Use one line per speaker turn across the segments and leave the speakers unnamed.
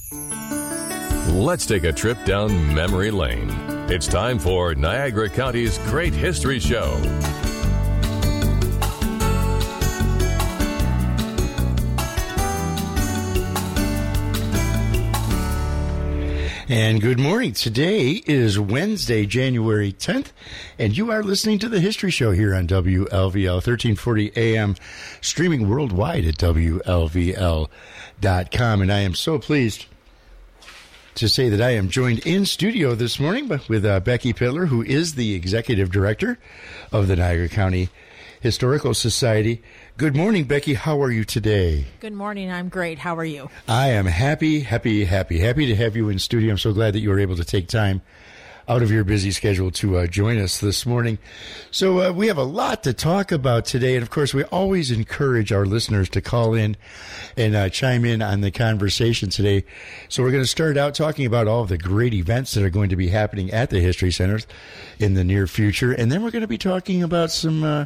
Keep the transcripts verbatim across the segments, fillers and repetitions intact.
Let's take a trip down memory lane. It's time for Niagara County's Great History Show.
And good morning. Today is Wednesday, January tenth, and you are listening to The History Show here on W L V L, thirteen forty A M, streaming worldwide at W L V L dot com. And I am so pleased to say that I am joined in studio this morning with uh, Becky Pittler, who is the Executive Director of the Niagara County Historical Society. Good morning, Becky. How are you today?
Good morning. I'm great. How are you?
I am happy, happy, happy, happy to have you in studio. I'm so glad that you were able to take time out of your busy schedule to uh, join us this morning. So uh, we have a lot to talk about today. And, of course, we always encourage our listeners to call in and uh, chime in on the conversation today. So we're going to start out talking about all of the great events that are going to be happening at the History Center in the near future. And then we're going to be talking about some uh,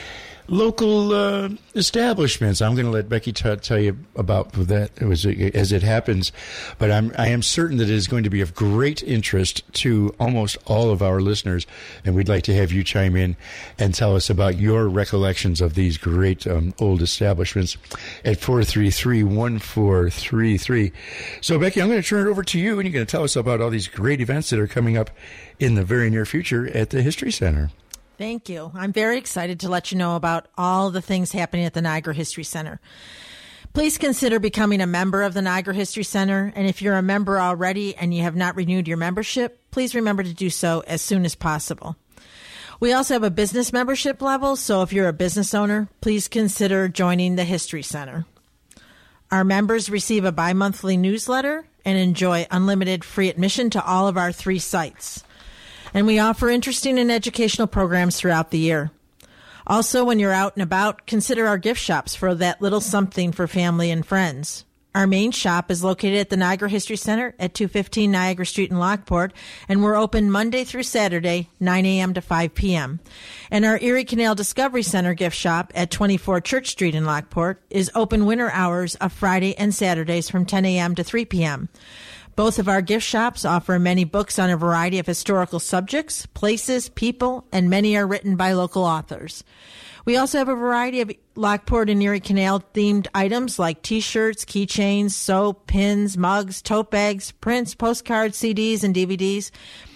local uh, establishments. I'm going to let Becky t- tell you about that as it, as it happens, but I'm, I am certain that it is going to be of great interest to almost all of our listeners, and we'd like to have you chime in and tell us about your recollections of these great um, old establishments at four three three, one four three three. So, Becky, I'm going to turn it over to you, and you're going to tell us about all these great events that are coming up in the very near future at the History Center.
Thank you. I'm very excited to let you know about all the things happening at the Niagara History Center. Please consider becoming a member of the Niagara History Center. And if you're a member already and you have not renewed your membership, please remember to do so as soon as possible. We also have a business membership level, so if you're a business owner, please consider joining the History Center. Our members receive a bi-monthly newsletter and enjoy unlimited free admission to all of our three sites. And we offer interesting and educational programs throughout the year. Also, when you're out and about, consider our gift shops for that little something for family and friends. Our main shop is located at the Niagara History Center at two fifteen Niagara Street in Lockport, and we're open Monday through Saturday, nine a.m. to five p.m. And our Erie Canal Discovery Center gift shop at twenty-four Church Street in Lockport is open winter hours of Friday and Saturdays from ten a.m. to three p.m. Both of our gift shops offer many books on a variety of historical subjects, places, people, and many are written by local authors. We also have a variety of Lockport and Erie Canal themed items like t-shirts, keychains, soap, pins, mugs, tote bags, prints, postcards, C Ds, and D V Ds.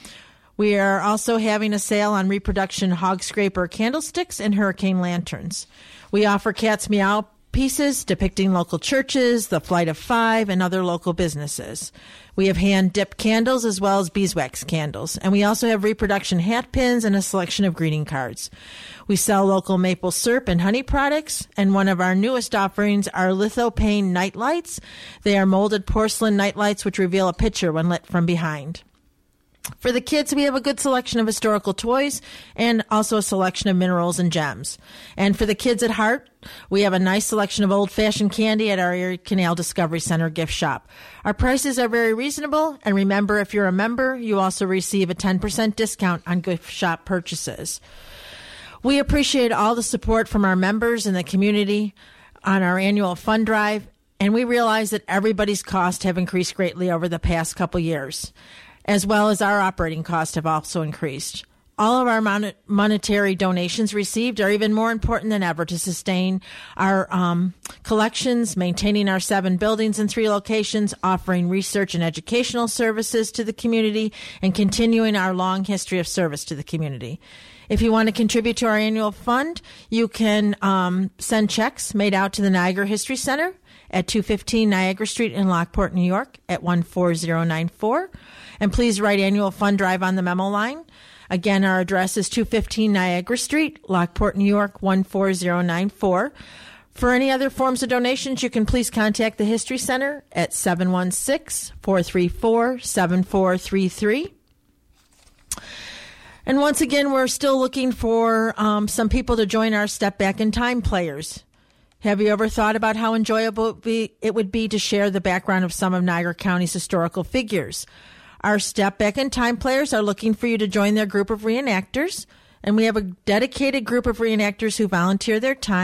We are also having a sale on reproduction hog scraper candlesticks and hurricane lanterns. We offer Cat's Meow pieces depicting local churches, the Flight of Five, and other local businesses. We have hand-dipped candles as well as beeswax candles. And we also have reproduction hat pins and a selection of greeting cards. We sell local maple syrup and honey products. And one of our newest offerings are lithopane night lights. They are molded porcelain night lights which reveal a picture when lit from behind. For the kids, we have a good selection of historical toys and also a selection of minerals and gems. And for the kids at heart, we have a nice selection of old-fashioned candy at our Erie Canal Discovery Center gift shop. Our prices are very reasonable, and remember, if you're a member, you also receive a ten percent discount on gift shop purchases. We appreciate all the support from our members in the community on our annual fund drive, and we realize that everybody's costs have increased greatly over the past couple years, as well as our operating costs have also increased. All of our mon- monetary donations received are even more important than ever to sustain our um, collections, maintaining our seven buildings in three locations, offering research and educational services to the community, and continuing our long history of service to the community. If you want to contribute to our annual fund, you can um, send checks made out to the Niagara History Center at two fifteen Niagara Street in Lockport, New York at one four zero nine four. And please write annual fund drive on the memo line. Again, our address is two fifteen Niagara Street, Lockport, New York, one four zero nine four. For any other forms of donations, you can please contact the History Center at seven one six, four three four, seven four three three. And once again, we're still looking for um, some people to join our Step Back in Time players. Have you ever thought about how enjoyable it would be, it would be to share the background of some of Niagara County's historical figures? Our Step Back in Time players are looking for you to join their group of reenactors, and we have a dedicated group of reenactors who volunteer their time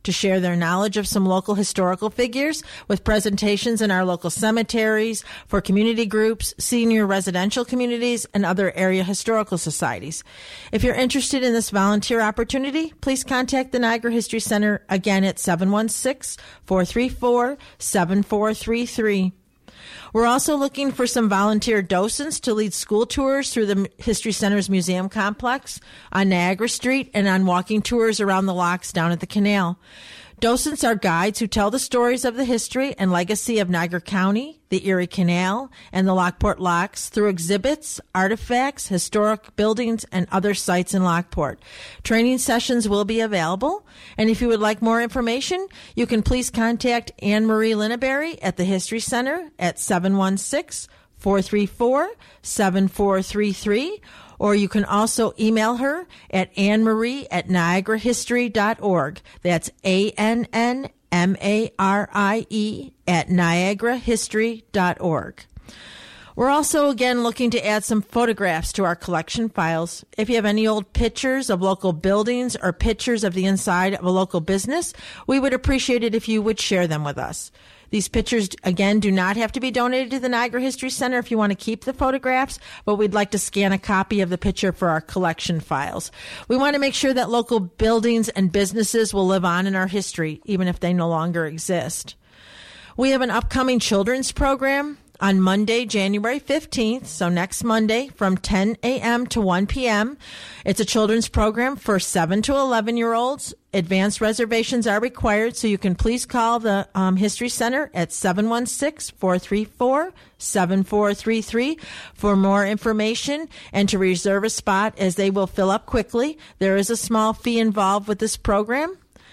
to share their knowledge of some local historical figures with presentations in our local cemeteries, for community groups, senior residential communities, and other area historical societies. If you're interested in this volunteer opportunity, please contact the Niagara History Center again at seven one six, four three four, seven four three three. We're also looking for some volunteer docents to lead school tours through the History Center's museum complex on Niagara Street and on walking tours around the locks down at the canal. Docents are guides who tell the stories of the history and legacy of Niagara County, the Erie Canal, and the Lockport Locks through exhibits, artifacts, historic buildings, and other sites in Lockport. Training sessions will be available, and if you would like more information, you can please contact Anne Marie Linneberry at the History Center at seven one six, four three four, seven four three three, or you can also email her at annemarie at niagara history dot org. That's A N N M A R I E at niagara history dot org. We're also, again, looking to add some photographs to our collection files. If you have any old pictures of local buildings or pictures of the inside of a local business, we would appreciate it if you would share them with us. These pictures, again, do not have to be donated to the Niagara History Center if you want to keep the photographs, but we'd like to scan a copy of the picture for our collection files. We want to make sure that local buildings and businesses will live on in our history, even if they no longer exist. We have an upcoming children's program on Monday, January fifteenth, so next Monday from ten a.m. to one p.m. It's a children's program for seven to eleven-year-olds. Advanced reservations are required, so you can please call the um, History Center at seven one six, four three four, seven four three three for more information and to reserve a spot, as they will fill up quickly. There is a small fee involved with this program.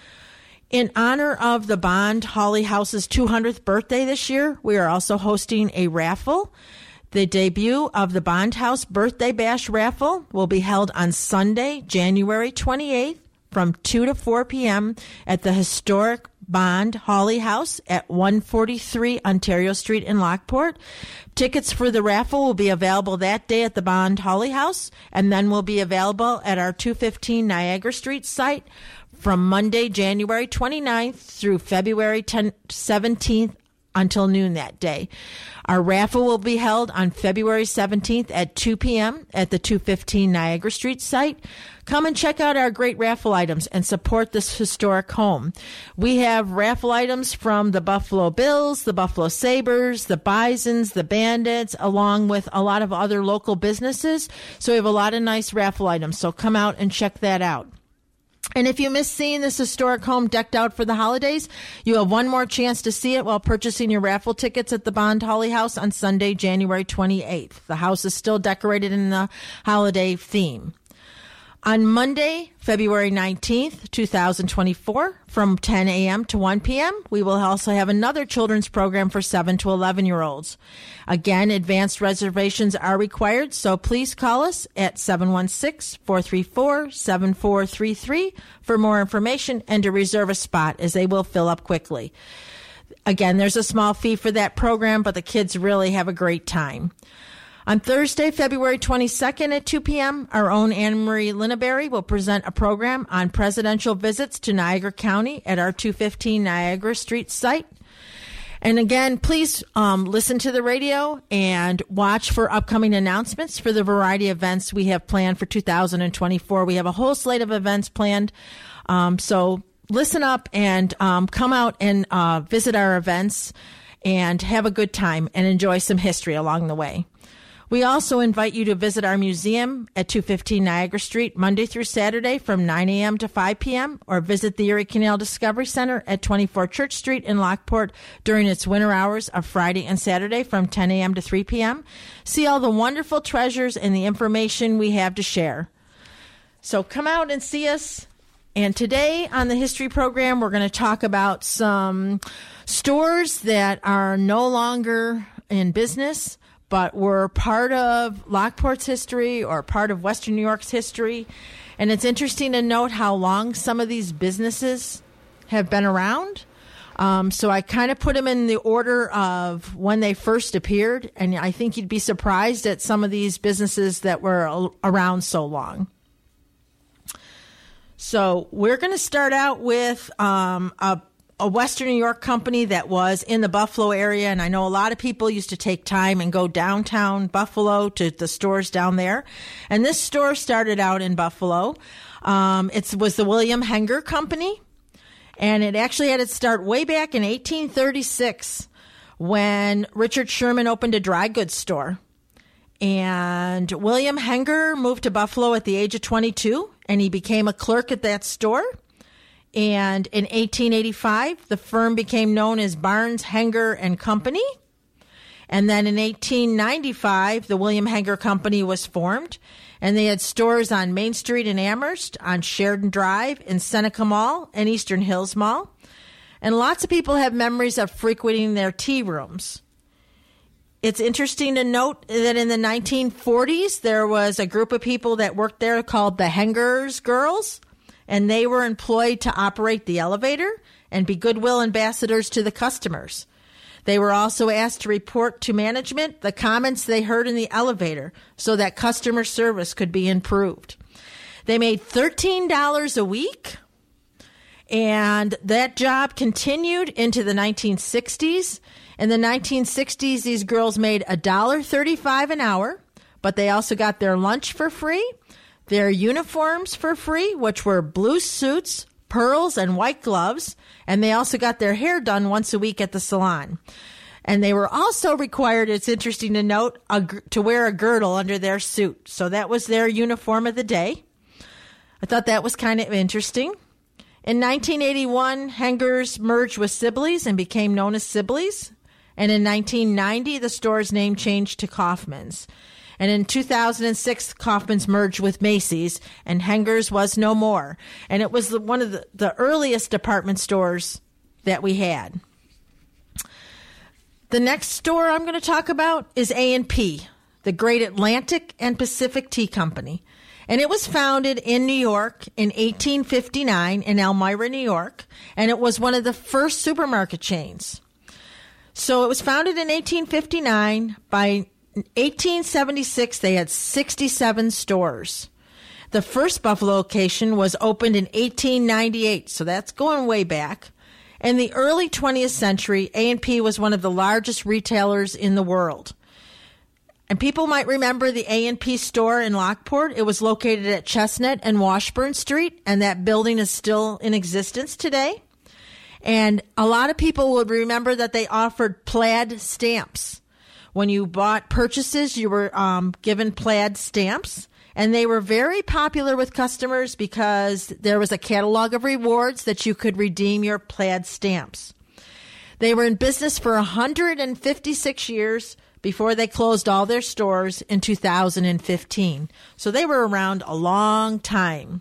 In honor of the Bond Holly House's two hundredth birthday this year, we are also hosting a raffle. The debut of the Bond House Birthday Bash raffle will be held on Sunday, January twenty-eighth from two to four p.m. at the historic Bond Holly House at one forty-three Ontario Street in Lockport. Tickets for the raffle will be available that day at the Bond Holly House and then will be available at our two fifteen Niagara Street site from Monday, January twenty-ninth through February seventeenth until noon that day. Our raffle will be held on February seventeenth at two p.m. at the two fifteen Niagara Street site. Come and check out our great raffle items and support this historic home. We have raffle items from the Buffalo Bills, the Buffalo Sabres, the Bisons, the Bandits, along with a lot of other local businesses. So we have a lot of nice raffle items. So come out and check that out. And if you miss seeing this historic home decked out for the holidays, you have one more chance to see it while purchasing your raffle tickets at the Bond Holly House on Sunday, January twenty-eighth. The house is still decorated in the holiday theme. On Monday, February nineteenth, twenty twenty-four, from ten a.m. to one p.m., we will also have another children's program for seven to eleven-year-olds. Again, advanced reservations are required, so please call us at seven one six, four three four, seven four three three for more information and to reserve a spot, as they will fill up quickly. Again, there's a small fee for that program, but the kids really have a great time. On Thursday, February twenty-second at two p.m., our own Anne Marie Linneberry will present a program on presidential visits to Niagara County at our two fifteen Niagara Street site. And again, please um, listen to the radio and watch for upcoming announcements for the variety of events we have planned for two thousand twenty-four. We have a whole slate of events planned, um, so listen up and um, come out and uh, visit our events and have a good time and enjoy some history along the way. We also invite you to visit our museum at two fifteen Niagara Street Monday through Saturday from nine a.m. to five p.m. or visit the Erie Canal Discovery Center at twenty-four Church Street in Lockport during its winter hours of Friday and Saturday from ten a.m. to three p.m. See all the wonderful treasures and the information we have to share. So come out and see us. And today on the history program, we're going to talk about some stores that are no longer in business, but were part of Lockport's history or part of Western New York's history. And it's interesting to note how long some of these businesses have been around. Um, so I kind of put them in the order of when they first appeared. And I think you'd be surprised at some of these businesses that were around so long. So we're going to start out with um, a, a Western New York company that was in the Buffalo area. And I know a lot of people used to take time and go downtown Buffalo to the stores down there. And this store started out in Buffalo. Um, it was the William Henger Company. And it actually had its start way back in eighteen thirty-six when Richard Sherman opened a dry goods store. And William Henger moved to Buffalo at the age of twenty-two, and he became a clerk at that store. And in eighteen eighty-five, the firm became known as Barnes, Henger and Company. And then in eighteen ninety-five, the William Henger Company was formed, and they had stores on Main Street in Amherst, on Sheridan Drive, in Seneca Mall, and Eastern Hills Mall. And lots of people have memories of frequenting their tea rooms. It's interesting to note that in the nineteen forties, there was a group of people that worked there called the Hengers Girls, and they were employed to operate the elevator and be goodwill ambassadors to the customers. They were also asked to report to management the comments they heard in the elevator so that customer service could be improved. They made thirteen dollars a week, and that job continued into the nineteen sixties. In the nineteen sixties, these girls made one dollar thirty-five an hour, but they also got their lunch for free, their uniforms for free, which were blue suits, pearls, and white gloves, and they also got their hair done once a week at the salon. And they were also required, it's interesting to note, a, to wear a girdle under their suit. So that was their uniform of the day. I thought that was kind of interesting. In nineteen eighty-one, Henger's merged with Sibley's and became known as Sibley's. And in nineteen ninety, the store's name changed to Kaufman's. And in two thousand six, Kaufman's merged with Macy's, and Henger's was no more. And it was the, one of the, the earliest department stores that we had. The next store I'm going to talk about is A and P, the Great Atlantic and Pacific Tea Company. And it was founded in New York in eighteen fifty-nine in Elmira, New York, and it was one of the first supermarket chains. So it was founded in eighteen fifty-nine. By eighteen seventy-six, they had sixty-seven stores. The first Buffalo location was opened in eighteen ninety-eight, so that's going way back. In the early twentieth century, A and P was one of the largest retailers in the world. And people might remember the A and P store in Lockport. It was located at Chestnut and Washburn Street, and that building is still in existence today. And a lot of people would remember that they offered plaid stamps. When you bought purchases, you were um, given plaid stamps. And they were very popular with customers because there was a catalog of rewards that you could redeem your plaid stamps. They were in business for one hundred fifty-six years before they closed all their stores in two thousand fifteen. So they were around a long time.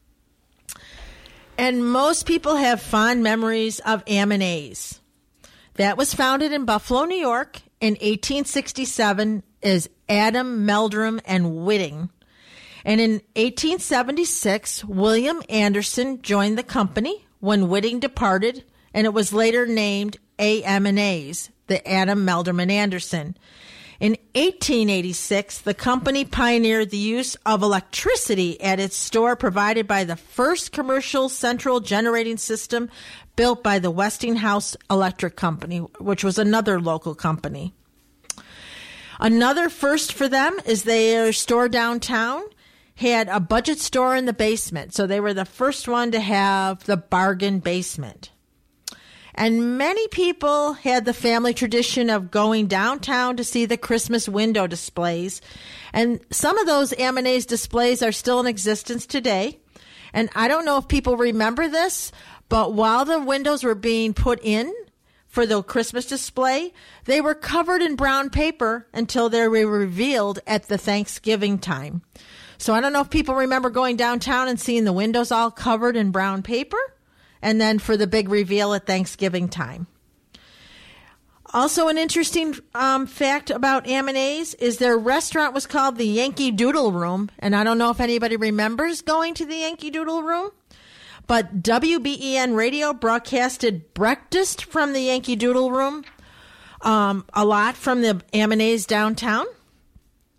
And most people have fond memories of M and A's. That was founded in Buffalo, New York in eighteen sixty-seven as Adam Meldrum and Whitting. And in eighteen seventy-six, William Anderson joined the company when Whitting departed, and it was later named A M and A's, the Adam Meldrum and Anderson. In eighteen eighty-six, the company pioneered the use of electricity at its store, provided by the first commercial central generating system built by the Westinghouse Electric Company, which was another local company. Another first for them is their store downtown had a budget store in the basement. So they were the first one to have the bargain basement. And many people had the family tradition of going downtown to see the Christmas window displays. And some of those M and A's displays are still in existence today. And I don't know if people remember this, but while the windows were being put in for the Christmas display, they were covered in brown paper until they were revealed at the Thanksgiving time. So I don't know if people remember going downtown and seeing the windows all covered in brown paper, and then for the big reveal at Thanksgiving time. Also, an interesting um, fact about M and A's is their restaurant was called the Yankee Doodle Room, and I don't know if anybody remembers going to the Yankee Doodle Room, but W B E N Radio broadcasted breakfast from the Yankee Doodle Room um, a lot from the M and A's downtown.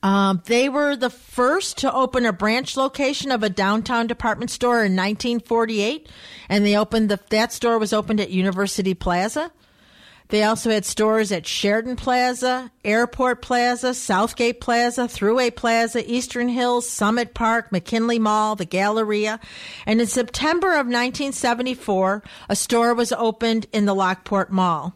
Um, they were the first to open a branch location of a downtown department store in nineteen forty-eight, and they opened the that store was opened at University Plaza. They also had stores at Sheridan Plaza, Airport Plaza, Southgate Plaza, Thruway Plaza, Eastern Hills, Summit Park, McKinley Mall, the Galleria. And in September of nineteen seventy-four, a store was opened in the Lockport Mall.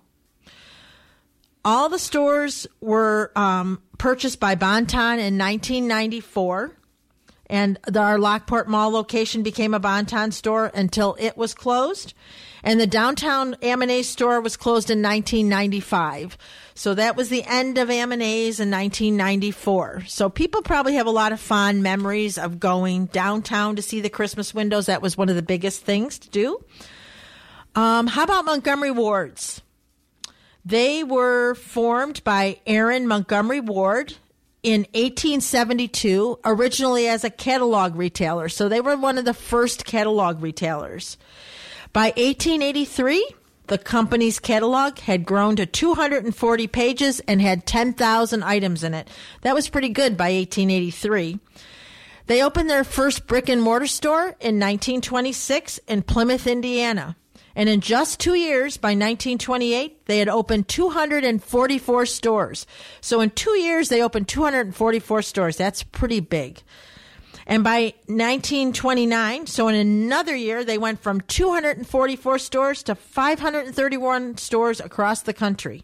All the stores were um, purchased by Bon-Ton in nineteen ninety-four, and the, our Lockport Mall location became a Bon-Ton store until it was closed. And the downtown Amanese store was closed in nineteen ninety-five. So that was the end of Amanese in nineteen ninety-four. So people probably have a lot of fond memories of going downtown to see the Christmas windows. That was one of the biggest things to do. Um, how about Montgomery Wards? They were formed by Aaron Montgomery Ward in eighteen seventy-two, originally as a catalog retailer. So they were one of the first catalog retailers. By eighteen eighty-three, the company's catalog had grown to two hundred forty pages and had ten thousand items in it. That was pretty good by eighteen eighty-three. They opened their first brick and mortar store in nineteen twenty-six in Plymouth, Indiana. And in just two years, by nineteen twenty-eight, they had opened two hundred forty-four stores. So in two years, they opened two hundred forty-four stores. That's pretty big. And by nineteen twenty-nine, so in another year, they went from two hundred forty-four stores to five hundred thirty-one stores across the country.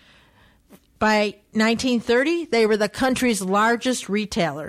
By nineteen thirty, they were the country's largest retailer.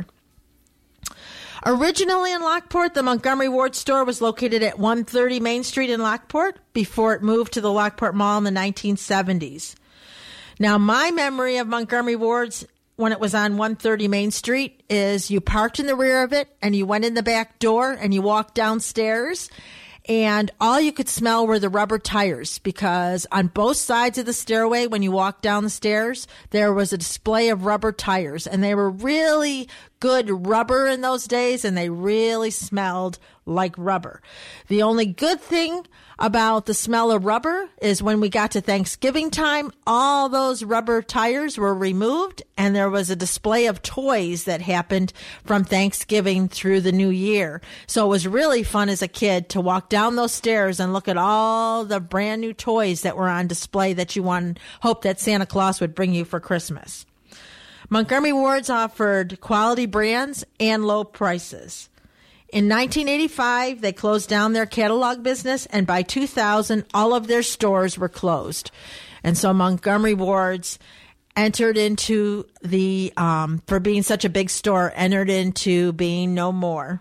Originally in Lockport, the Montgomery Ward store was located at one thirty Main Street in Lockport before it moved to the Lockport Mall in the nineteen seventies. Now, my memory of Montgomery Ward's when it was on one thirty Main Street is you parked in the rear of it and you went in the back door and you walked downstairs and all you could smell were the rubber tires, because on both sides of the stairway when you walked down the stairs, there was a display of rubber tires, and they were really good rubber in those days, and they really smelled like rubber. The only good thing about the smell of rubber is when we got to Thanksgiving time, all those rubber tires were removed and there was a display of toys that happened from Thanksgiving through the new year. So it was really fun as a kid to walk down those stairs and look at all the brand new toys that were on display that you want, hope that Santa Claus would bring you for Christmas. Montgomery Ward's offered quality brands and low prices. In nineteen eighty-five, they closed down their catalog business, and by two thousand, all of their stores were closed. And so Montgomery Ward's entered into the, um, for being such a big store, entered into being no more.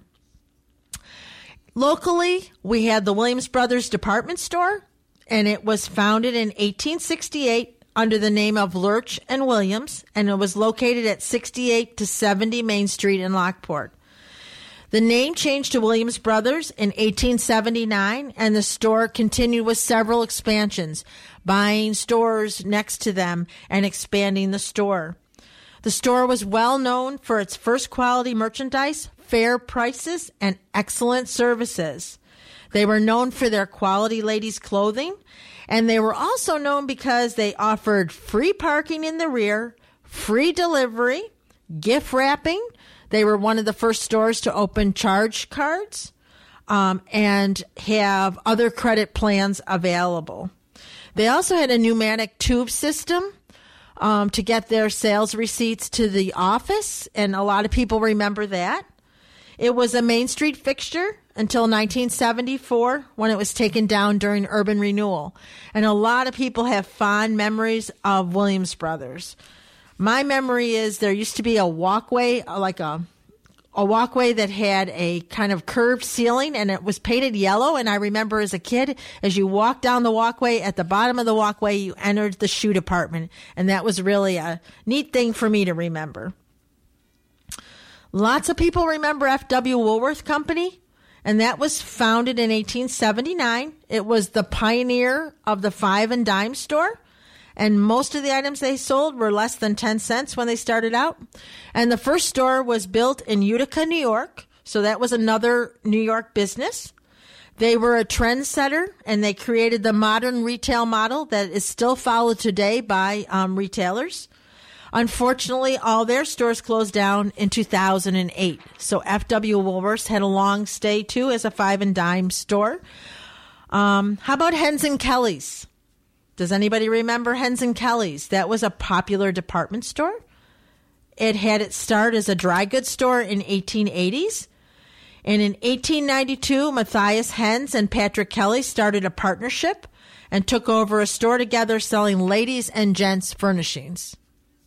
Locally, we had the Williams Brothers department store, and it was founded in eighteen sixty-eight under the name of Lurch and Williams, and it was located at sixty-eight to seventy Main Street in Lockport. The name changed to Williams Brothers in eighteen seventy-nine, and the store continued with several expansions, buying stores next to them and expanding the store. The store was well known for its first quality merchandise, fair prices, and excellent services. They were known for their quality ladies' clothing, and they were also known because they offered free parking in the rear, free delivery, gift wrapping. They were one of the first stores to open charge cards um, and have other credit plans available. They also had a pneumatic tube system um, to get their sales receipts to the office, and a lot of people remember that. It was a Main Street fixture until nineteen seventy-four, when it was taken down during urban renewal. And a lot of people have fond memories of Williams Brothers. My memory is there used to be a walkway, like a a walkway that had a kind of curved ceiling, and it was painted yellow. And I remember as a kid, as you walked down the walkway, at the bottom of the walkway, you entered the shoe department. And that was really a neat thing for me to remember. Lots of people remember F W Woolworth Company, and that was founded in eighteen seventy-nine. It was the pioneer of the five and dime store. And most of the items they sold were less than ten cents when they started out. And the first store was built in Utica, New York. So that was another New York business. They were a trendsetter, and they created the modern retail model that is still followed today by um, retailers. Unfortunately, all their stores closed down in two thousand eight. So F W Woolworths had a long stay, too, as a five and dime store. Um, how about Hens and Kelly's? Does anybody remember Hens and Kelly's? That was a popular department store. It had its start as a dry goods store in eighteen eighties. And in eighteen ninety-two, Matthias Hens and Patrick Kelly started a partnership and took over a store together selling ladies' and gents' furnishings.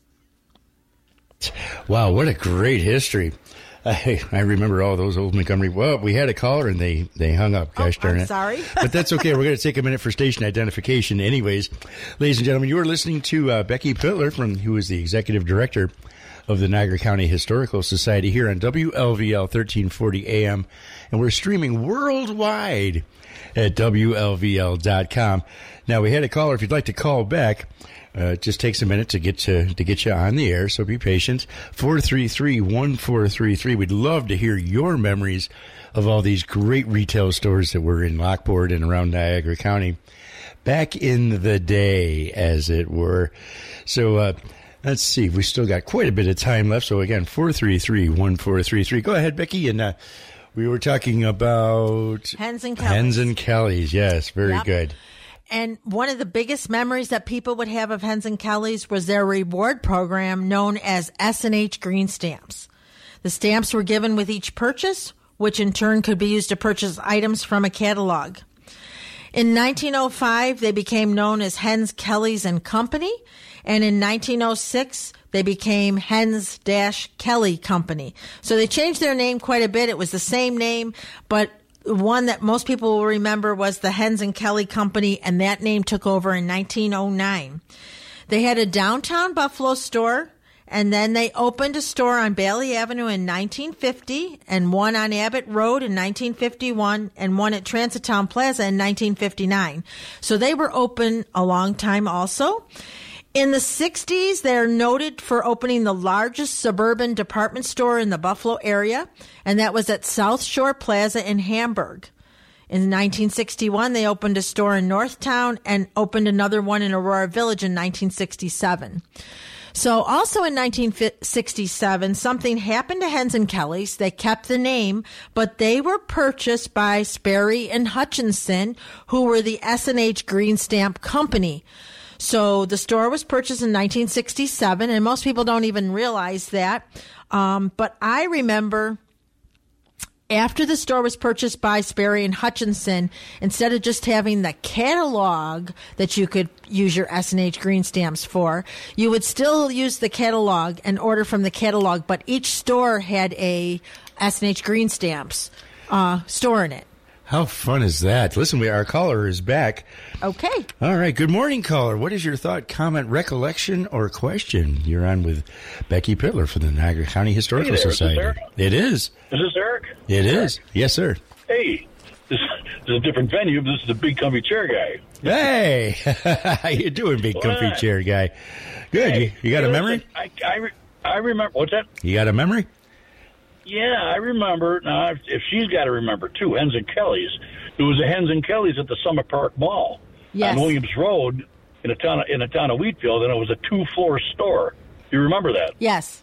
Wow, what a great history. I, I remember all those old Montgomery. Well, we had a caller and they, they hung up. Gosh
oh,
darn
I'm
it.
sorry.
But that's okay. We're going to take a minute for station identification. Anyways, ladies and gentlemen, you are listening to uh, Becky Pittler, from, who is the executive director of the Niagara County Historical Society, here on W L V L thirteen forty A M. And we're streaming worldwide at W L V L dot com. Now, we had a caller. If you'd like to call back, Uh, it just takes a minute to get to, to get you on the air, so be patient. four three three, one four three three. We'd love to hear your memories of all these great retail stores that were in Lockport and around Niagara County back in the day, as it were. So uh, let's see. We still got quite a bit of time left. So, again, four three three, one four three three. Go ahead, Becky. And uh, we were talking about
Hens and Kelly's.
Hens and Kelly's. Yes, very
Yep.
good.
And one of the biggest memories that people would have of Hens and Kelly's was their reward program known as S and H Green Stamps. The stamps were given with each purchase, which in turn could be used to purchase items from a catalog. In nineteen oh five, they became known as Hens, Kelly's and Company. And in nineteen oh six, they became Hens Kelly Company. So they changed their name quite a bit. It was the same name, but one that most people will remember was the Hens and Kelly Company, and that name took over in nineteen oh nine. They had a downtown Buffalo store, and then they opened a store on Bailey Avenue in nineteen fifty, and one on Abbott Road in nineteen fifty-one, and one at Transitown Plaza in nineteen fifty-nine. So they were open a long time also. In the sixties, they're noted for opening the largest suburban department store in the Buffalo area, and that was at South Shore Plaza in Hamburg. In nineteen sixty-one, they opened a store in Northtown and opened another one in Aurora Village in nineteen sixty-seven. So also in nineteen sixty-seven, something happened to Hens and Kelly's. They kept the name, but they were purchased by Sperry and Hutchinson, who were the S and H Green Stamp Company. So the store was purchased in nineteen sixty-seven, and most people don't even realize that. Um, but I remember after the store was purchased by Sperry and Hutchinson, instead of just having the catalog that you could use your S and H green stamps for, you would still use the catalog and order from the catalog, but each store had a S and H green stamps uh, store in it.
How fun is that? Listen, we, our caller is back.
Okay.
All right. Good morning, caller. What is your thought, comment, recollection, or question? You're on with Becky Pittler for the Niagara County Historical
Hey there,
Society.
is this Eric?
It is.
Is this Eric?
It
Eric?
is. Yes, sir.
Hey, this, this is a different venue. This is the big comfy chair guy.
Hey, how you doing, big comfy
What?
chair guy? Good.
Hey,
you, you got
hey,
a memory?
listen, I, I, re- I remember. What's that?
You got a memory?
Yeah, I remember. Now, if, if she's got to remember, too, Hens and Kelly's. There was a Hens and Kelly's at the Summit Park Mall
Yes.
on Williams Road in a town of, in a town of Wheatfield, and it was a two-floor store. You remember that?
Yes.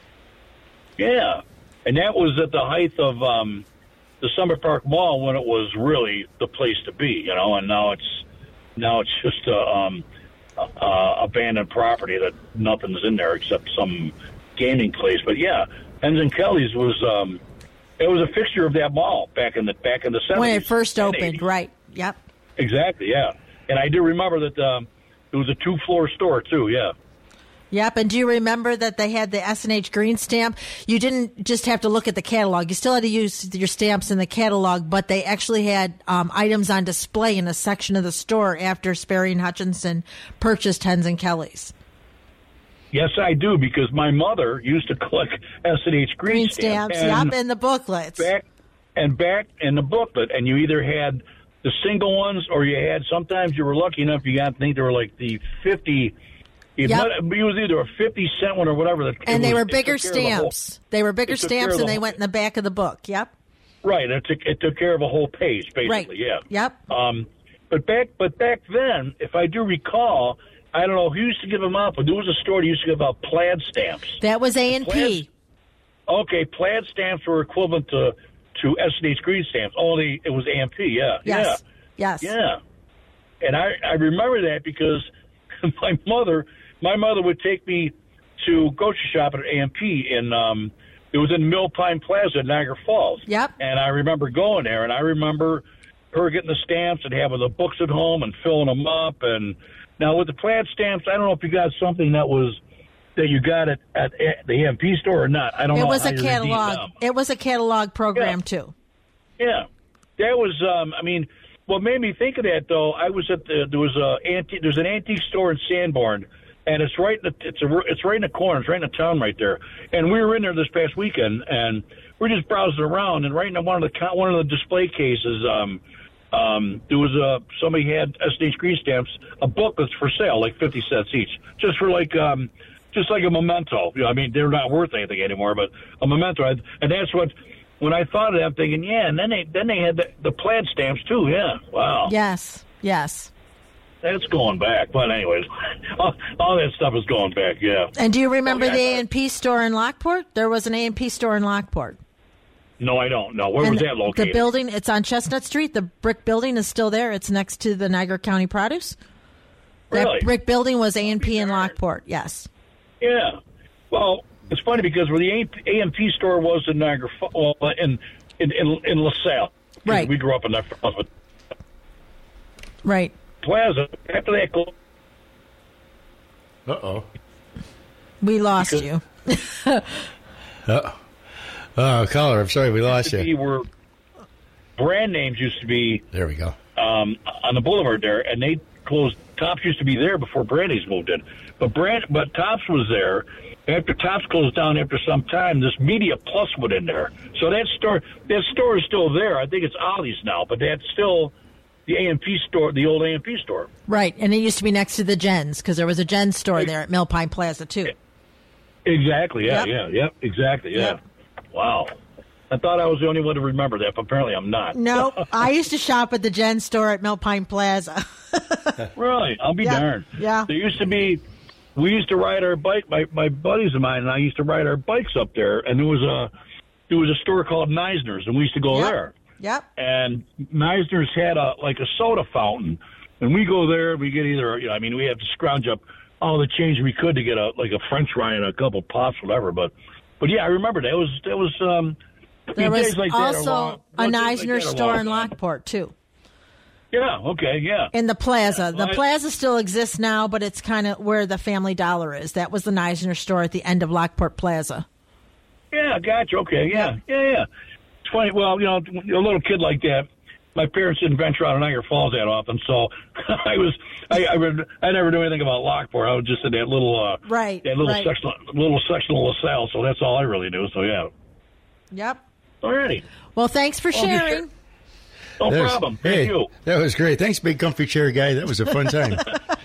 Yeah, and that was at the height of um, the Summit Park Mall when it was really the place to be, you know. And now it's now it's just a um, uh, abandoned property that nothing's in there except some gaming place. But yeah, Hens and Kelly's was um, it was a fixture of that mall back in the back in the seventies
When it first
and
opened,
eighties.
right. Yep.
Exactly, yeah. And I do remember that um, it was a two-floor store too. Yeah.
Yep, and do you remember that they had the S and H green stamp? You didn't just have to look at the catalog. You still had to use your stamps in the catalog, but they actually had um, items on display in a section of the store after Sperry and Hutchinson purchased Hens and Kelly's.
Yes, I do, because my mother used to collect S and H green,
Green stamps,
and
yep, and the booklets.
back and back in the booklet, and you either had the single ones or you had, sometimes you were lucky enough, you got to think they were like the fifty. If
Yep.
not, it was either a fifty cent one or whatever. That,
And
it
they
was,
were
it
bigger
took care of the whole-
stamps. They were bigger
it took care
stamps,
of
and
the
they
whole-
went in the back of the book. Yep.
Right, it took it took care of a whole page, basically.
Right.
Yeah.
Yep.
Um, but back but back then, if I do recall, I don't know who used to give them out, but there was a store that used to give out plaid stamps.
That was A and P.
Okay, plaid stamps were equivalent to, to S and H green stamps, only it was A and P, yeah.
Yes,
yeah.
yes.
Yeah. And I, I remember that because my mother my mother would take me to grocery shop at A and P, and um, it was in Mill Pine Plaza in Niagara Falls.
Yep.
And I remember going there, and I remember her getting the stamps and having the books at home and filling them up. And now with the plaid stamps, I don't know if you got something that was that you got at, at the A and P store or not. I don't
it
know.
Was
how
a
you
catalog.
redeem them.
It was a catalog program
Yeah.
too.
Yeah, that was. Um, I mean, what made me think of that though, I was at the there was a antique there's an antique store in Sanborn, and it's right in the it's a it's right in the corner, it's right in the town right there. And we were in there this past weekend, and we're just browsing around, and right in one of the one of the display cases, um, um, there was a somebody had S and H green stamps, a book that's for sale, like fifty cents each, just for like. Um, Just like a memento. You know, I mean, they're not worth anything anymore, but a memento. And that's what, when I thought of that, I'm thinking, yeah, and then they then they had the, the plaid stamps, too. Yeah, wow.
Yes, yes.
That's going back. But anyways, all, all that stuff is going back, yeah.
And do you remember
Okay.
the A and P store in Lockport? There was an A and P store in Lockport.
No, I don't know. Where
And
was that located?
The building, it's on Chestnut Street. The brick building is still there. It's next to the Niagara County Produce.
Really?
That brick building was A and P in Lockport, yes.
Yeah. Well, it's funny because where the A and P store was in Niagara, well, in in in, in LaSalle.
Right.
We grew up in that
Right.
plaza. After that, closed,
Uh-oh.
We lost
Because-
you.
Uh-oh. Oh, caller, I'm sorry we lost
to be
you.
where brand names used to be
There we go.
um, on the boulevard there, and they closed. Tops used to be there before Brandy's moved in, but Brand, but Tops was there. After Tops closed down, after some time, this Media Plus went in there. So that store, that store is still there. I think it's Ollie's now, but that's still the A and P store, the old A and P store.
Right. And it used to be next to the Gens because there was a Gens store there at Mill Pine Plaza, too.
Exactly. Yeah.
Yep.
Yeah. Yep. Exactly. Yeah.
Yep.
Wow. I thought I was the only one to remember that, but apparently I'm not.
No, I used to shop at the Gens store at Mill Pine Plaza.
Really? I'll be
Yeah,
darned.
yeah.
There used to be, we used to ride our bike, my, my buddies of mine and I used to ride our bikes up there, and there was a there was a store called Neisner's, and we used to go
Yep.
there.
Yep.
And Neisner's had a like a soda fountain, and we go there, we get either, you know, I mean, we have to scrounge up all the change we could to get a like a French fry and a couple pops, whatever. But but yeah, I remember that was that was um. I
There
mean,
was
days like that are
also
long-
a
days like
Neisner
that are
store
long
in
gone.
Lockport, too.
Yeah. Okay. Yeah.
In the plaza. The
well, I-
plaza still exists now, but it's kind of where the Family Dollar is. That was the Neisner store at the end of Lockport Plaza.
Yeah, gotcha. Okay, yeah, yeah, yeah. It's funny. Well, you know, a little kid like that, my parents didn't venture out of Niagara Falls that often, so I was, I, I, would, I never knew anything about Lockport. I was just in that little, uh,
Right,
that little
right.
section, little section of LaSalle. So that's all I really knew. So yeah.
Yep.
Alrighty.
Well, thanks for
Well, just
sharing.
share- No
That was-
problem.
Hey,
Thank you.
that was great. Thanks, big comfy chair guy. That was a fun time.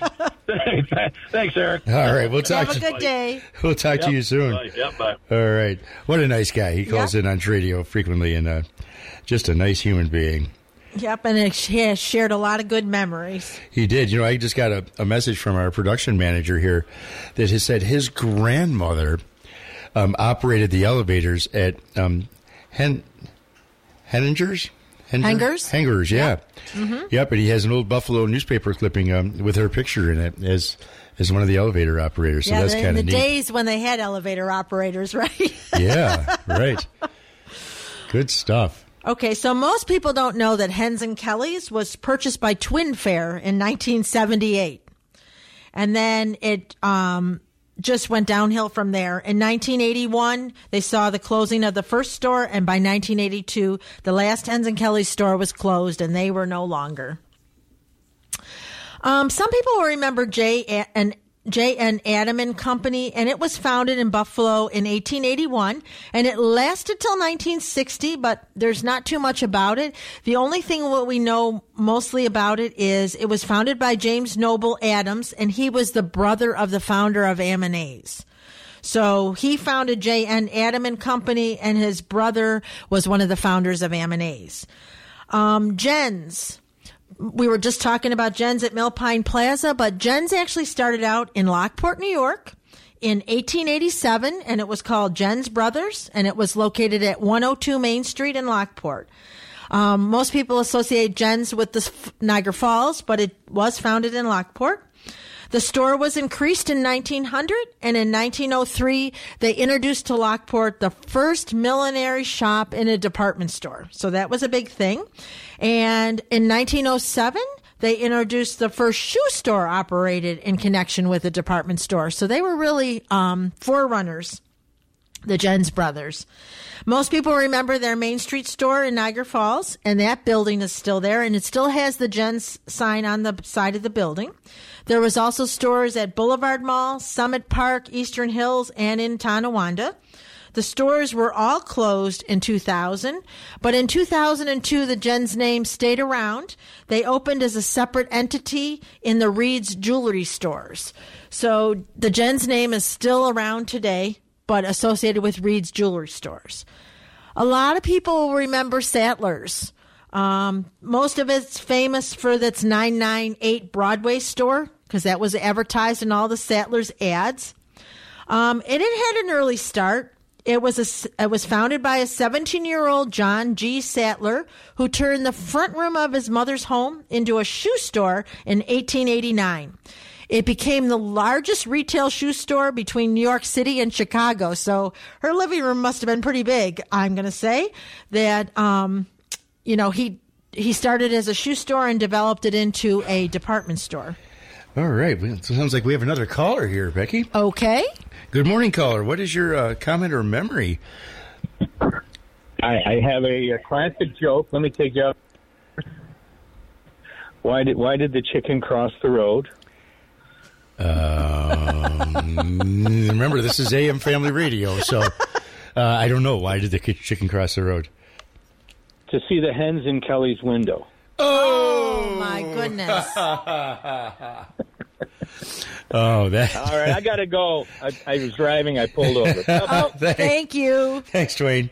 Thanks, Eric.
All right, we'll talk.
Have a
To,
good day.
we'll talk to you soon.
Bye. Yep, bye.
All right. What a nice guy. He calls
Yep.
in on radio frequently, and uh, just a nice human being.
Yep, and it he has shared a lot of good memories.
He did. You know, I just got a, a message from our production manager here that has said his grandmother um, operated the elevators at um, Hen Henninger's? Henger?
Hengers?
Hengers, yeah.
Yep. Mm-hmm.
Yep, and he has an old Buffalo newspaper clipping um, with her picture in it as as one of the elevator operators. So
yeah,
that's
the, in
kind
the
of neat.
days when they had elevator operators, right?
Yeah, right. Good stuff.
Okay, so most people don't know that Hens and Kelly's was purchased by Twin Fair in nineteen seventy-eight. And then it um, just went downhill from there. In nineteen eighty-one, they saw the closing of the first store, and by nineteen eighty-two, the last Hens and Kelly's store was closed, and they were no longer. Um, some people will remember J and J N Adam and Company, and it was founded in Buffalo in eighteen eighty-one, and it lasted till nineteen sixty, but there's not too much about it. The only thing what we know mostly about it is it was founded by James Noble Adams, and he was the brother of the founder of Amanese. So he founded J N Adam and Company, and his brother was one of the founders of Amanese. Um, Gens. we were just talking about Jen's at Millpine Plaza, but Jen's actually started out in Lockport, New York in eighteen eighty-seven, and it was called Jen's Brothers, and it was located at one oh two Main Street in Lockport. Um, most people associate Jen's with the Niagara Falls, but it was founded in Lockport. The store was increased in nineteen hundred, and in nineteen oh three, they introduced to Lockport the first millinery shop in a department store. So that was a big thing. And in nineteen oh seven, they introduced the first shoe store operated in connection with a department store. So they were really um, forerunners, the Jen's Brothers. Most people remember their Main Street store in Niagara Falls, and that building is still there, and it still has the Jen's sign on the side of the building. There was also stores at Boulevard Mall, Summit Park, Eastern Hills, and in Tonawanda. The stores were all closed in two thousand, but in two thousand two, the Jen's name stayed around. They opened as a separate entity in the Reed's Jewelry stores. So the Jen's name is still around today, but associated with Reed's Jewelry stores. A lot of people remember Sattlers. Um, most of it's famous for its nine ninety-eight Broadway store, because that was advertised in all the Sattlers ads. Um, and it had an early start. It was a, it was founded by a seventeen-year-old John G. Sattler, who turned the front room of his mother's home into a shoe store in eighteen eighty-nine. It became the largest retail shoe store between New York City and Chicago. So her living room must have been pretty big. I'm going to say that, um, you know, he he started as a shoe store and developed it into a department store.
All right. Well, it sounds like we have another caller here, Becky.
Okay.
Good morning, caller. What is your uh, comment or memory?
I, I have a, a classic joke. Let me take you up. Why did why did the chicken cross the road?
Um, remember, this is A M Family Radio, so uh, I don't know. Why did the chicken cross the road?
To see the hens in Kelly's window.
Oh, my goodness.
Oh, that.
All right, I got to go. I, I was driving. I pulled over.
Oh, thank you.
Thanks, Dwayne.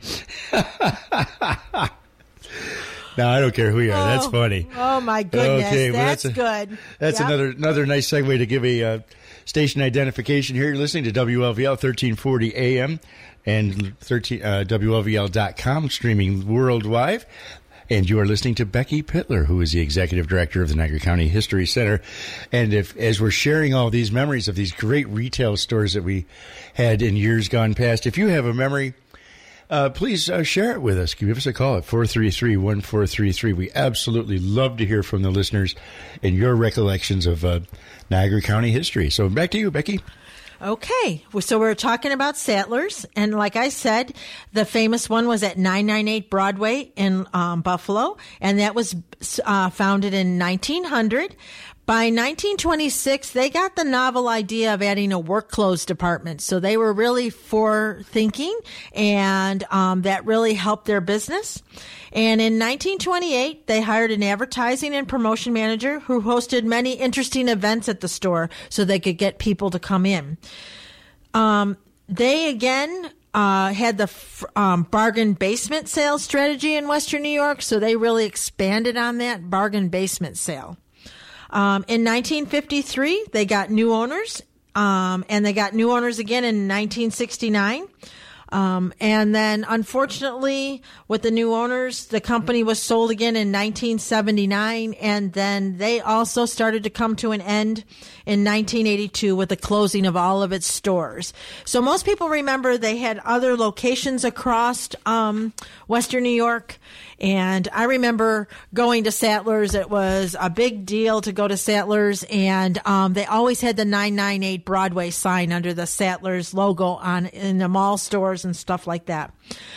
No, I don't care who you are. That's funny.
Oh, my goodness.
Okay, well,
that's,
that's a,
good.
That's
yep.
another another nice segue to give a uh, station identification here. You're listening to W L V L thirteen forty A M and thirteen, uh, W L V L dot com, streaming worldwide. And you are listening to Becky Pittler, who is the Executive Director of the Niagara County History Center. And if, as we're sharing all these memories of these great retail stores that we had in years gone past, if you have a memory, uh, please uh, share it with us. Give us a call at four three three, one four three three. We absolutely love to hear from the listeners and your recollections of uh, Niagara County history. So back to you, Becky.
Okay, so we're talking about Sattlers, and like I said, the famous one was at nine ninety-eight Broadway in um, Buffalo, and that was uh, founded in nineteen hundred. By nineteen twenty-six, they got the novel idea of adding a work clothes department, so they were really forward-thinking, and um, that really helped their business. And in nineteen twenty-eight, they hired an advertising and promotion manager who hosted many interesting events at the store so they could get people to come in. Um, they, again, uh, had the um, bargain basement sales strategy in Western New York, so they really expanded on that bargain basement sale. Um, in nineteen fifty-three, they got new owners, um, and they got new owners again in nineteen sixty-nine. Um, and then, unfortunately, with the new owners, the company was sold again in nineteen seventy-nine, and then they also started to come to an end in nineteen eighty-two with the closing of all of its stores. So most people remember they had other locations across um, Western New York, and I remember going to Sattlers. It was a big deal to go to Sattlers, and um, they always had the nine ninety-eight Broadway sign under the Sattlers logo on in the mall stores and stuff like that.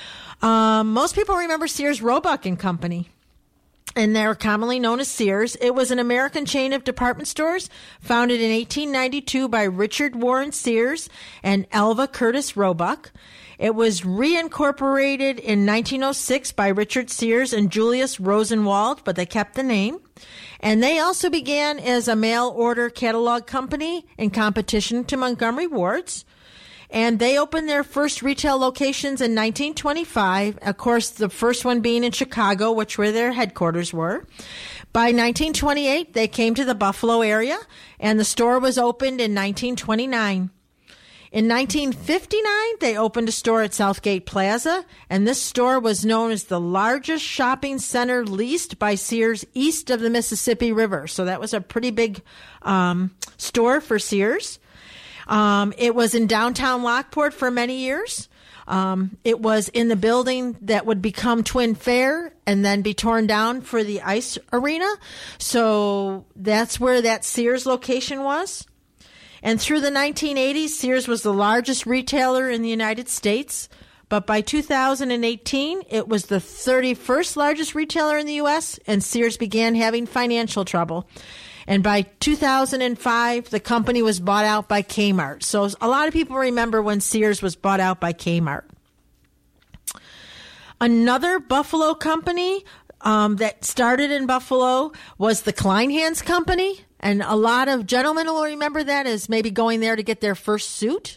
Um, most people remember Sears Roebuck and Company, and they're commonly known as Sears. It was an American chain of department stores founded in eighteen ninety-two by Richard Warren Sears and Elva Curtis Roebuck. It was reincorporated in nineteen oh six by Richard Sears and Julius Rosenwald, but they kept the name. And they also began as a mail-order catalog company in competition to Montgomery Ward's. And they opened their first retail locations in nineteen twenty-five, of course, the first one being in Chicago, which where their headquarters were. By nineteen twenty-eight, they came to the Buffalo area, and the store was opened in nineteen twenty-nine. In nineteen fifty-nine, they opened a store at Southgate Plaza, and this store was known as the largest shopping center leased by Sears east of the Mississippi River. So that was a pretty big um, store for Sears. Um, it was in downtown Lockport for many years. Um, it was in the building that would become Twin Fair and then be torn down for the ice arena. So that's where that Sears location was. And through the nineteen eighties, Sears was the largest retailer in the United States. But by two thousand eighteen, it was the thirty-first largest retailer in the U S, and Sears began having financial trouble. And by two thousand five, the company was bought out by Kmart. So a lot of people remember when Sears was bought out by Kmart. Another Buffalo company um, that started in Buffalo was the Kleinhans Company. And a lot of gentlemen will remember that as maybe going there to get their first suit.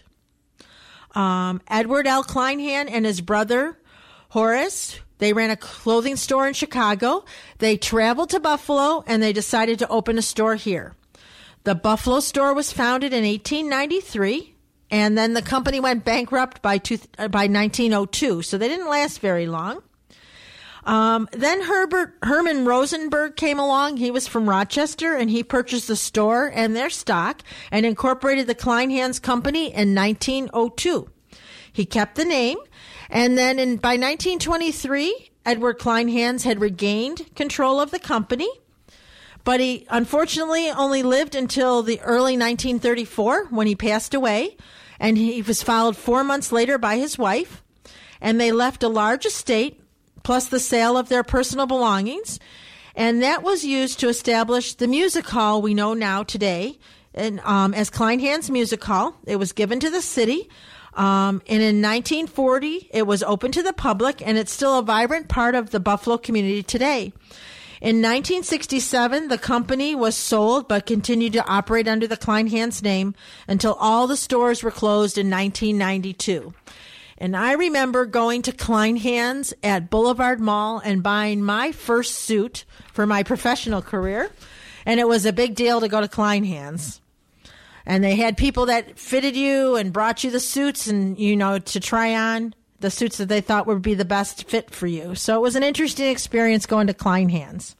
Um, Edward L. Kleinhan and his brother, Horace, they ran a clothing store in Chicago. They traveled to Buffalo, and they decided to open a store here. The Buffalo store was founded in eighteen ninety-three, and then the company went bankrupt by, two, uh, by nineteen oh two, so they didn't last very long. Um, then Herbert Herman Rosenberg came along. He was from Rochester, and he purchased the store and their stock and incorporated the Kleinhans Company in nineteen oh two. He kept the name, and then in, by nineteen twenty-three, Edward Kleinhans had regained control of the company, but he unfortunately only lived until the early nineteen thirty-four when he passed away, and he was followed four months later by his wife, and they left a large estate plus the sale of their personal belongings. And that was used to establish the music hall we know now today and, um, as Kleinhans Music Hall. It was given to the city. Um, and in nineteen forty, it was open to the public, and it's still a vibrant part of the Buffalo community today. In nineteen sixty-seven, the company was sold but continued to operate under the Kleinhans name until all the stores were closed in nineteen ninety-two. And I remember going to Kleinhans at Boulevard Mall and buying my first suit for my professional career. And it was a big deal to go to Kleinhans. And they had people that fitted you and brought you the suits and, you know, to try on the suits that they thought would be the best fit for you. So it was an interesting experience going to Kleinhans.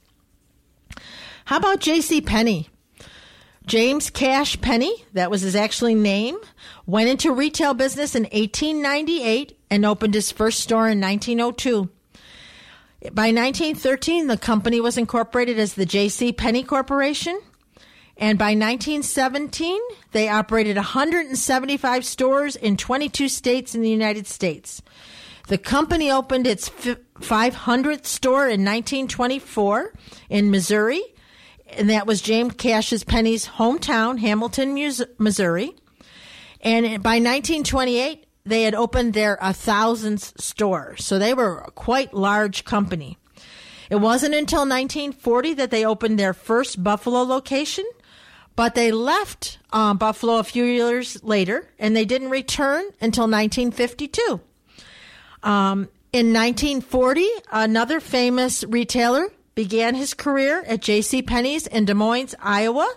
How about J C Penney? James Cash Penney, that was his actual name, went into retail business in eighteen ninety-eight and opened his first store in nineteen oh two. By nineteen thirteen, the company was incorporated as the J C Penney Corporation. And by nineteen seventeen, they operated one hundred seventy-five stores in twenty-two states in the United States. The company opened its five hundredth store in nineteen twenty-four in Missouri, and that was James Cash Penney's hometown, Hamilton, Missouri. And by nineteen twenty-eight, they had opened their one thousandth store. So they were a quite large company. It wasn't until nineteen forty that they opened their first Buffalo location, but they left uh, Buffalo a few years later, and they didn't return until nineteen fifty-two. Um, in nineteen forty, another famous retailer began his career at J C Penney's in Des Moines, Iowa.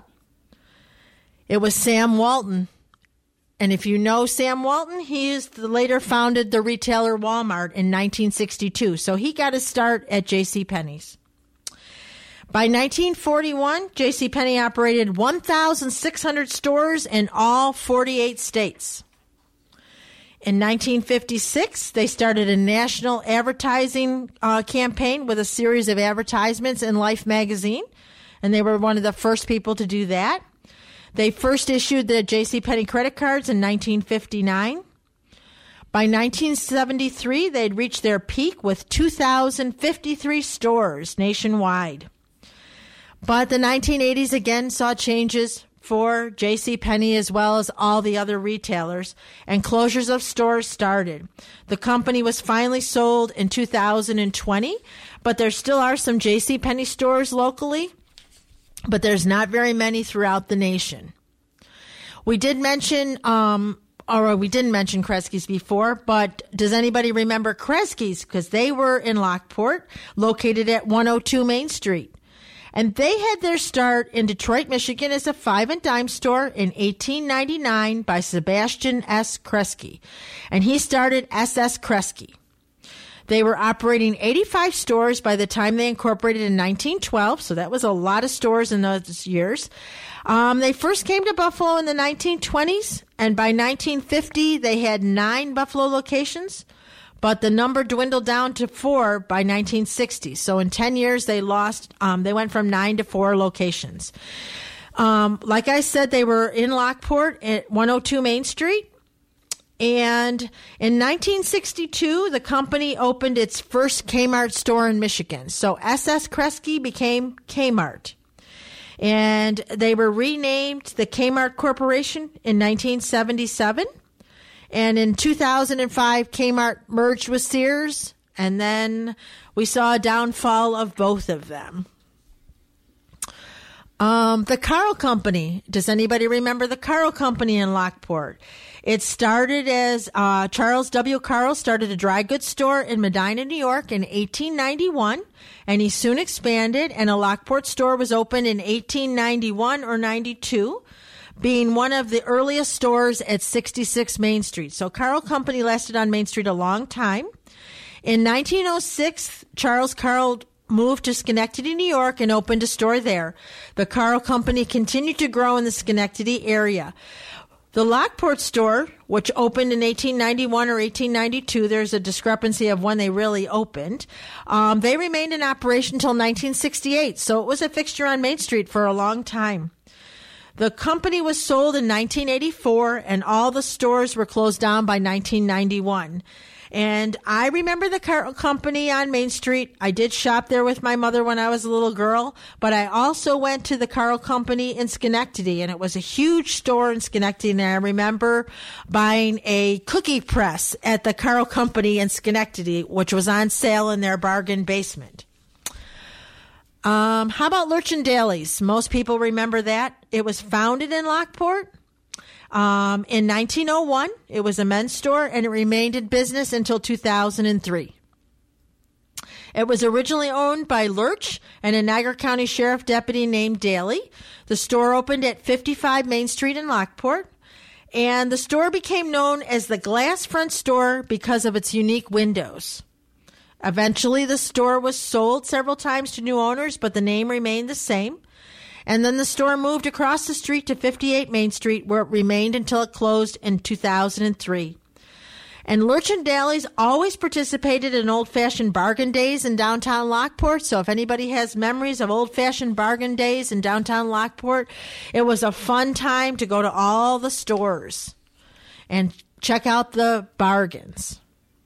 It was Sam Walton. And if you know Sam Walton, he is the, later founded the retailer Walmart in nineteen sixty-two. So he got his start at J C Penney's. By nineteen forty-one, J C Penney operated one thousand six hundred stores in all forty-eight states. In nineteen fifty-six, they started a national advertising uh, campaign with a series of advertisements in Life magazine, and they were one of the first people to do that. They first issued the J C Penney credit cards in nineteen fifty-nine. By nineteen seventy-three, they'd reached their peak with two thousand fifty-three stores nationwide. But the nineteen eighties again saw changes for J C Penney as well as all the other retailers, and closures of stores started. The company was finally sold in two thousand twenty, but there still are some J C Penney stores locally, but there's not very many throughout the nation. We did mention, um, or we didn't mention Kresge's before, but does anybody remember Kresge's? Because they were in Lockport, located at one oh two Main Street. And they had their start in Detroit, Michigan as a five and dime store in eighteen ninety-nine by Sebastian S. Kresge. And he started S S Kresge. They were operating eighty-five stores by the time they incorporated in nineteen twelve, so that was a lot of stores in those years. Um, they first came to Buffalo in the nineteen twenties, and by nineteen fifty, they had nine Buffalo locations, but the number dwindled down to four by nineteen sixty. So in ten years, they lost, um, they went from nine to four locations. Um, like I said, they were in Lockport at one oh two Main Street. And in nineteen sixty-two, the company opened its first Kmart store in Michigan. So S S Kresge became Kmart. And they were renamed the Kmart Corporation in nineteen seventy-seven. And in two thousand five, Kmart merged with Sears. And then we saw a downfall of both of them. Um, the Carl Company. Does anybody remember the Carl Company in Lockport? It started as uh, Charles W. Carl started a dry goods store in Medina, New York in eighteen ninety-one, and he soon expanded, and a Lockport store was opened in eighteen ninety-one or ninety-two, being one of the earliest stores at sixty-six Main Street. So Carl Company lasted on Main Street a long time. In nineteen oh six, Charles Carl moved to Schenectady, New York, and opened a store there. The Carl Company continued to grow in the Schenectady area. The Lockport store, which opened in eighteen ninety-one or eighteen ninety-two, there's a discrepancy of when they really opened. Um, they remained in operation until nineteen sixty-eight, so it was a fixture on Main Street for a long time. The company was sold in nineteen eighty-four, and all the stores were closed down by nineteen ninety-one. And I remember the Carl Company on Main Street. I did shop there with my mother when I was a little girl, but I also went to the Carl Company in Schenectady, and it was a huge store in Schenectady. And I remember buying a cookie press at the Carl Company in Schenectady, which was on sale in their bargain basement. Um, how about Lurch and Daly's? Most people remember that. It was founded in Lockport. Um, in nineteen oh one, it was a men's store, and it remained in business until two thousand three. It was originally owned by Lurch and a Niagara County Sheriff deputy named Daly. The store opened at fifty-five Main Street in Lockport, and the store became known as the Glass Front Store because of its unique windows. Eventually, the store was sold several times to new owners, but the name remained the same. And then the store moved across the street to fifty-eight Main Street, where it remained until it closed in two thousand three. And Lurch and Daly's always participated in old-fashioned bargain days in downtown Lockport. So if anybody has memories of old-fashioned bargain days in downtown Lockport, it was a fun time to go to all the stores and check out the bargains.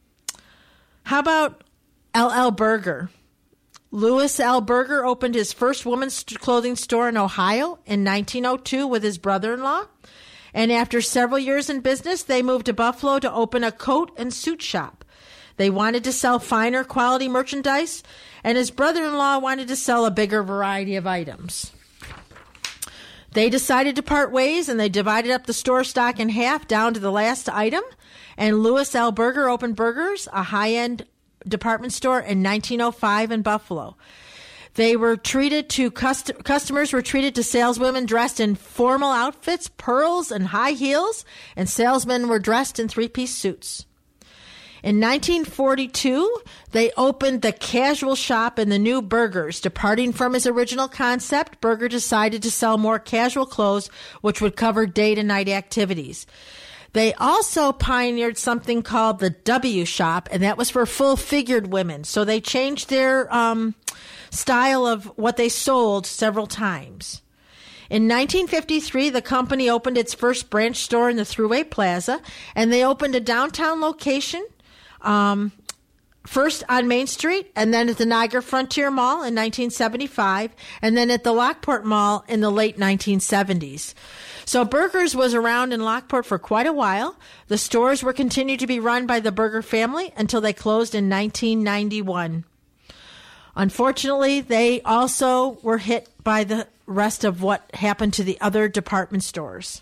How about L L Berger? Louis L. Berger opened his first women's clothing store in Ohio in nineteen oh two with his brother-in-law. And after several years in business, they moved to Buffalo to open a coat and suit shop. They wanted to sell finer quality merchandise, and his brother-in-law wanted to sell a bigger variety of items. They decided to part ways, and they divided up the store stock in half down to the last item. And Louis L. Berger opened Berger's, a high-end department store, in nineteen oh five in Buffalo. They were treated to cust- customers were treated to saleswomen dressed in formal outfits, pearls, and high heels, and salesmen were dressed in three-piece suits. In nineteen forty-two, they opened the casual shop in the new Berger's. Departing from his original concept, Berger decided to sell more casual clothes, which would cover day-to-night activities. They also pioneered something called the W shop, and that was for full-figured women. So they changed their um, style of what they sold several times. In nineteen fifty-three, the company opened its first branch store in the Thruway Plaza, and they opened a downtown location, um, first on Main Street, and then at the Niagara Frontier Mall in nineteen seventy-five, and then at the Lockport Mall in the late nineteen seventies. So Berger's was around in Lockport for quite a while. The stores were continued to be run by the Berger family until they closed in nineteen ninety-one. Unfortunately, they also were hit by the rest of what happened to the other department stores.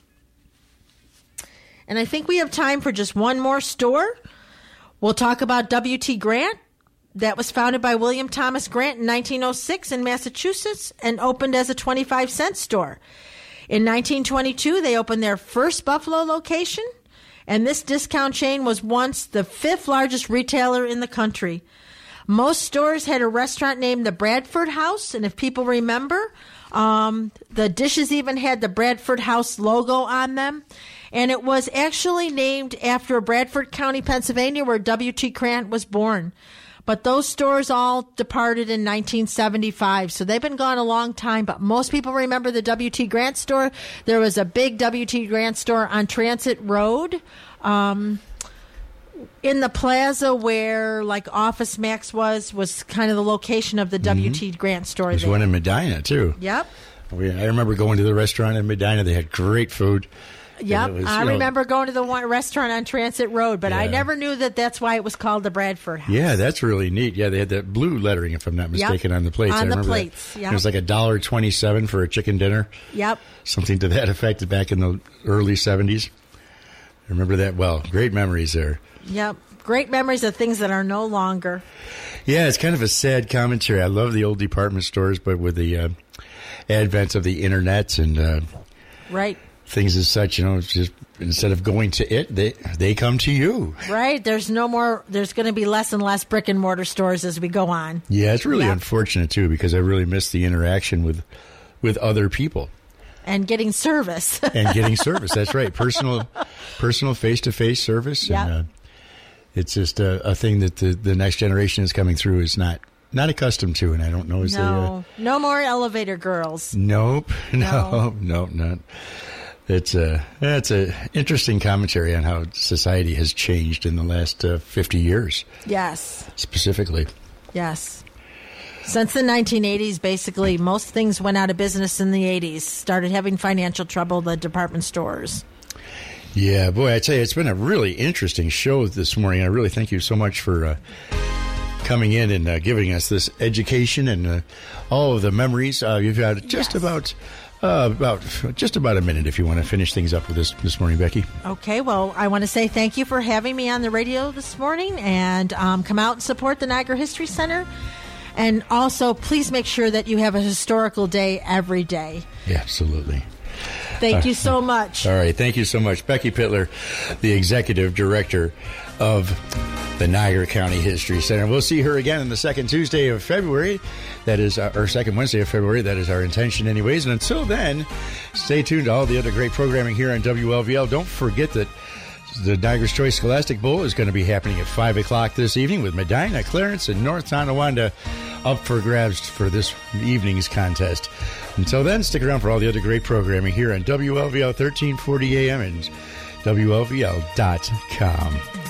And I think we have time for just one more store. We'll talk about W T Grant. that was founded by William Thomas Grant in nineteen oh six in Massachusetts and opened as a twenty-five cent store. In nineteen twenty-two, they opened their first Buffalo location, and this discount chain was once the fifth largest retailer in the country. Most stores had a restaurant named the Bradford House, and if people remember, um, the dishes even had the Bradford House logo on them. And it was actually named after Bradford County, Pennsylvania, where W T Grant was born. But those stores all departed in nineteen seventy-five, so they've been gone a long time. But most people remember the W T Grant store. There was a big W T Grant store on Transit Road, um, in the plaza where like Office Max was, was kind of the location of the mm-hmm. W T Grant store.
There's
there.
one in Medina, too.
Yep.
I remember going to the restaurant in Medina. They had great food.
Yep,
was,
I
know,
remember going to the one restaurant on Transit Road, but
yeah.
I never knew that that's why it was called the Bradford House.
Yeah, that's really neat. Yeah, they had that blue lettering, if I'm not mistaken,
yep.
on the plates.
On
I
the
remember
plates,
that.
Yep.
It was like a dollar twenty-seven for a chicken dinner.
Yep.
Something to that effect back in the early seventies. I remember that well. Great memories there.
Yep. Great memories of things that are no longer.
Yeah, it's kind of a sad commentary. I love the old department stores, but with the uh, advent of the internet and uh,
right.
things as such, you know, it's just instead of going to it, they they come to you.
Right. There's no more. There's going to be less and less brick and mortar stores as we go on.
Yeah, it's really
yep.
unfortunate too, because I really miss the interaction with with other people
and getting service
and getting service. That's right, personal, personal face to face service.
Yep.
And uh, it's just a, a thing that the, the next generation is coming through is not. Not accustomed to, and I don't know. Is
no,
they, uh,
no more elevator girls.
Nope,
no,
no, nope, not. It's a it's a interesting commentary on how society has changed in the last uh, fifty years.
Yes,
specifically.
Yes, since the nineteen eighties, basically most things went out of business in the eighties. Started having financial trouble. The department stores.
Yeah, boy, I tell you, it's been a really interesting show this morning. I really thank you so much for. Uh, coming in and uh, giving us this education and uh, all of the memories. Uh, you've got just
yes.
about uh, about just about a minute if you want to finish things up with this this morning, Becky.
Okay, well, I want to say thank you for having me on the radio this morning, and um, come out and support the Niagara History Center. And also, please make sure that you have a historical day every day.
Yeah, absolutely.
Thank
uh,
you so much.
All right, thank you so much. Becky Pittler, the Executive Director of the Niagara County History Center. We'll see her again on the second Tuesday of February. That is, uh, or second Wednesday of February. That is our intention anyways. And until then, stay tuned to all the other great programming here on W L V L. Don't forget that the Niagara's Choice Scholastic Bowl is going to be happening at five o'clock this evening with Medina, Clarence, and North Tonawanda up for grabs for this evening's contest. Until then, stick around for all the other great programming here on W L V L thirteen forty A M and W L V L dot com.